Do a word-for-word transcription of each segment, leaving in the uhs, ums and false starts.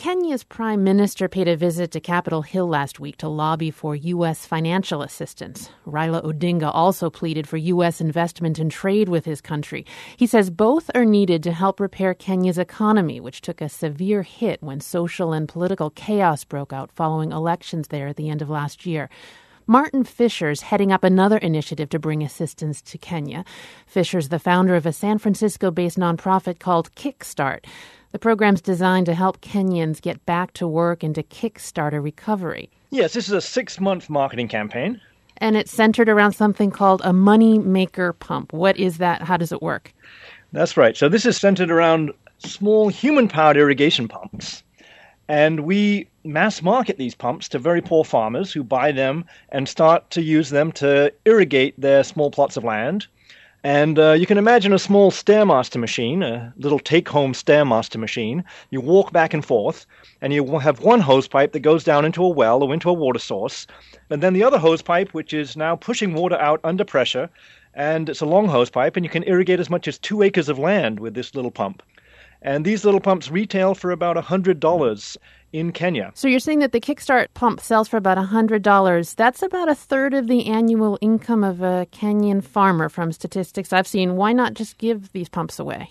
Kenya's prime minister paid a visit to Capitol Hill last week to lobby for U S financial assistance. Raila Odinga also pleaded for U S investment and trade with his country. He says both are needed to help repair Kenya's economy, which took a severe hit when social and political chaos broke out following elections there at the end of last year. Martin Fisher's heading up another initiative to bring assistance to Kenya. Fisher's the founder of a San Francisco-based nonprofit called Kickstart. The program's designed to help Kenyans get back to work and to kickstart a recovery. Yes, this is a six-month marketing campaign. And it's centered around something called a money maker pump. What is that? How does it work? That's right. So this is centered around small human-powered irrigation pumps. And we mass market these pumps to very poor farmers who buy them and start to use them to irrigate their small plots of land. And uh, you can imagine a small Stairmaster machine, a little take-home Stairmaster machine. You walk back and forth, and you have one hose pipe that goes down into a well or into a water source, and then the other hose pipe, which is now pushing water out under pressure, and it's a long hose pipe, and you can irrigate as much as two acres of land with this little pump. And these little pumps retail for about one hundred dollars in Kenya. So you're saying that the Kickstart pump sells for about one hundred dollars. That's about a third of the annual income of a Kenyan farmer from statistics I've seen. Why not just give these pumps away?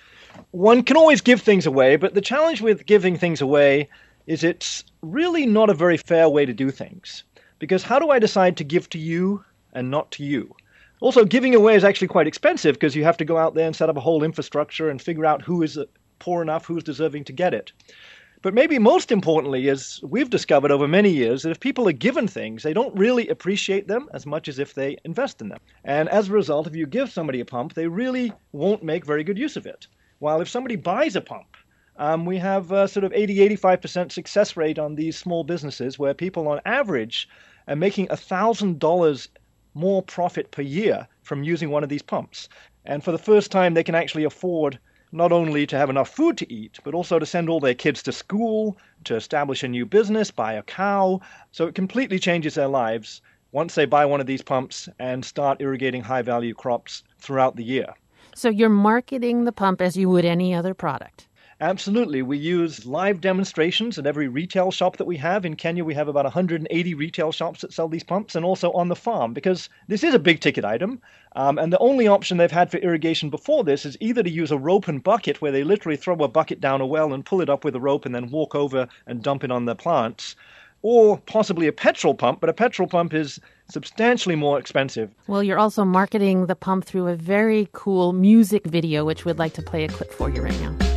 One can always give things away, but the challenge with giving things away is it's really not a very fair way to do things. Because how do I decide to give to you and not to you? Also, giving away is actually quite expensive because you have to go out there and set up a whole infrastructure and figure out who is poor enough, who's deserving to get it. But maybe most importantly is we've discovered over many years that if people are given things, they don't really appreciate them as much as if they invest in them. And as a result, if you give somebody a pump, they really won't make very good use of it. While if somebody buys a pump, um, we have a sort of eighty to eighty-five percent success rate on these small businesses where people on average are making one thousand dollars more profit per year from using one of these pumps. And for the first time, they can actually afford not only to have enough food to eat, but also to send all their kids to school, to establish a new business, buy a cow. So it completely changes their lives once they buy one of these pumps and start irrigating high-value crops throughout the year. So you're marketing the pump as you would any other product? Absolutely. We use live demonstrations at every retail shop that we have. In Kenya, we have about one hundred eighty retail shops that sell these pumps, and also on the farm, because this is a big-ticket item. Um, and the only option they've had for irrigation before this is either to use a rope and bucket, where they literally throw a bucket down a well and pull it up with a rope and then walk over and dump it on their plants, or possibly a petrol pump, but a petrol pump is substantially more expensive. Well, you're also marketing the pump through a very cool music video, which we'd like to play a clip for you right now.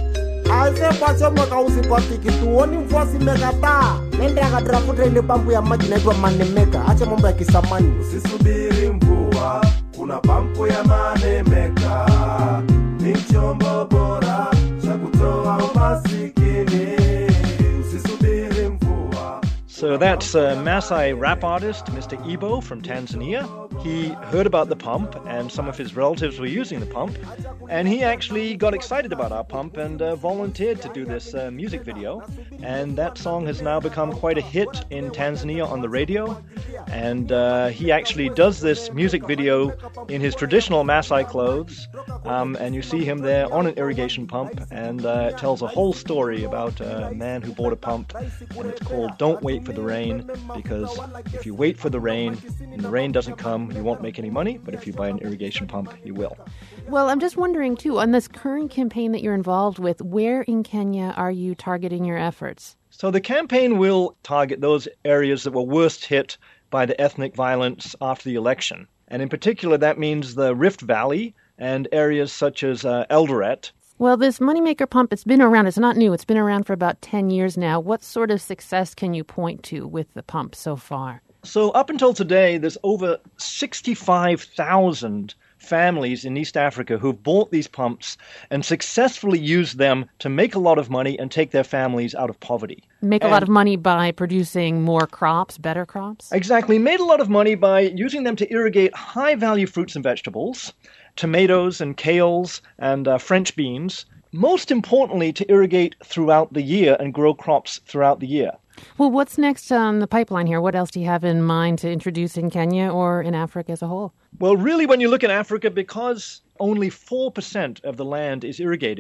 Usisubiri mvua, kuna pampu ya Money Maker, ni chombo bora cha kutoa umasikini. Usisubiri mvua. So that's a Maasai rap artist, Mister Ebo from Tanzania. He heard about the pump and some of his relatives were using the pump, and he actually got excited about our pump and uh, volunteered to do this uh, music video. And that song has now become quite a hit in Tanzania on the radio. And uh, he actually does this music video in his traditional Maasai clothes, um, and you see him there on an irrigation pump, and uh, it tells a whole story about a man who bought a pump, and it's called Don't Wait for the Rain, because if you wait for the rain and the rain doesn't come, you won't make any money, but if you buy an irrigation pump, you will. Well, I'm just wondering, too, on this current campaign that you're involved with, where in Kenya are you targeting your efforts? So the campaign will target those areas that were worst hit by the ethnic violence after the election. And in particular, that means the Rift Valley and areas such as uh, Eldoret. Well, this Moneymaker pump, it's been around. It's not new. It's been around for about ten years now. What sort of success can you point to with the pump so far? So up until today, there's over sixty-five thousand families in East Africa who've bought these pumps and successfully used them to make a lot of money and take their families out of poverty. Make and a lot of money by producing more crops, better crops? Exactly. Made a lot of money by using them to irrigate high-value fruits and vegetables, tomatoes and kales and uh, French beans. Most importantly, to irrigate throughout the year and grow crops throughout the year. Well, what's next on the pipeline here? What else do you have in mind to introduce in Kenya or in Africa as a whole? Well, really, when you look at Africa, because only four percent of the land is irrigated,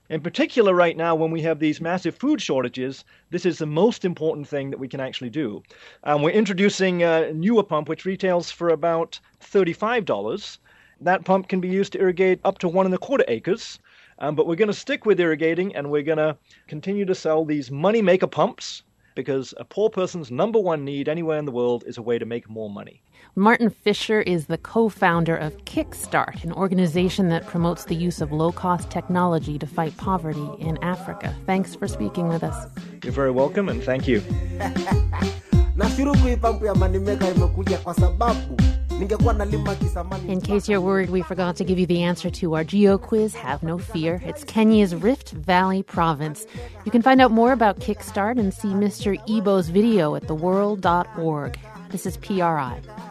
In particular, right now, when we have these massive food shortages, this is the most important thing that we can actually do. Um, we're introducing a newer pump, which retails for about thirty-five dollars. That pump can be used to irrigate up to one and a quarter acres. Um, but we're going to stick with irrigating, and we're going to continue to sell these money-maker pumps, because a poor person's number one need anywhere in the world is a way to make more money. Martin Fisher is the co-founder of Kickstart, an organization that promotes the use of low-cost technology to fight poverty in Africa. Thanks for speaking with us. You're very welcome, and thank you. In case you're worried we forgot to give you the answer to our geo quiz, have no fear. It's Kenya's Rift Valley province. You can find out more about Kickstart and see Mister Ibo's video at the world dot org. This is P R I.